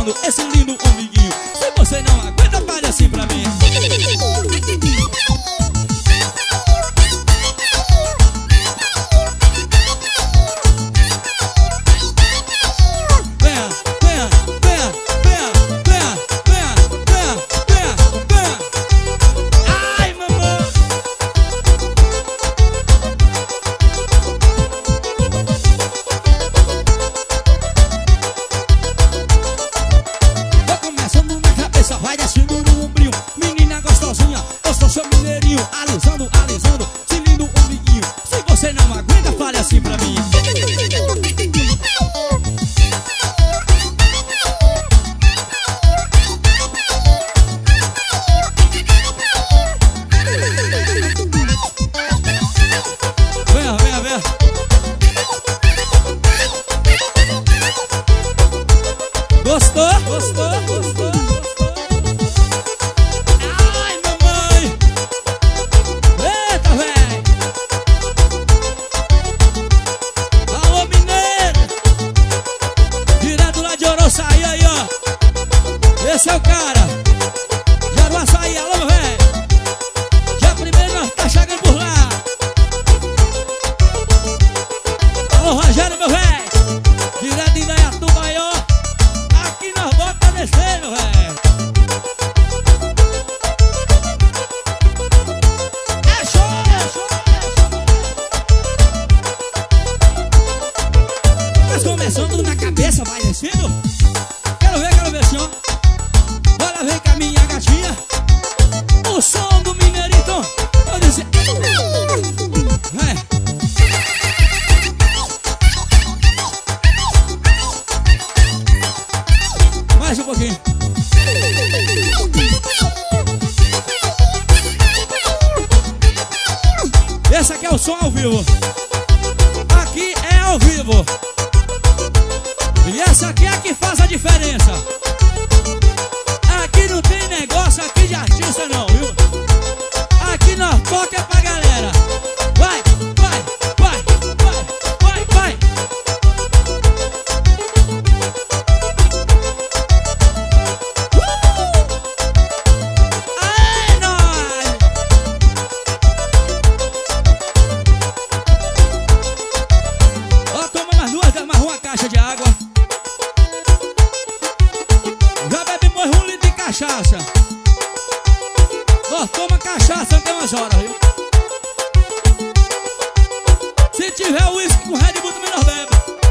alisando esse lindo umbiguinho. Se você não aguenta, fale assim pra mim. Vai descendo no ombrinho, menina gostosinha, eu sou seu mineirinho. Alisando, alisando, esse lindo umbiguinho. Se você não aguenta, fale assim pra mim. Venha, venha, venha. Gostou? Gostou? Gostou? Açaí aí, ó. Esse é o cara. Já do açaí, alô, meu velho. Já primeiro nós tá chegando por lá. Alô, Rogério, meu velho. Direto de Indaiatuba aí, ó. Aqui nós bota pra descer, meu velho. É show, é show, é show. Mas começando na cabeça, vai descendo. Quero ver assim, ó. Bora ver com a minha gatinha. O som do Mineirito. Vou dizer. Mais um pouquinho. Esse aqui é o som ao vivo. Aqui é ao vivo. E essa aqui é a que faz a diferença. Aqui não tem negócio aqui de artista não, viu? Aqui nós toca pra galera. Vai, vai, vai, vai, vai, vai. Aê, nós! Ó, toma mais duas, mais uma caixa de água. Já bebemos 1 litro de cachaça. Nós toma cachaça até umas horas, viu? Se tiver uísque com Red Bull também nós bebemos.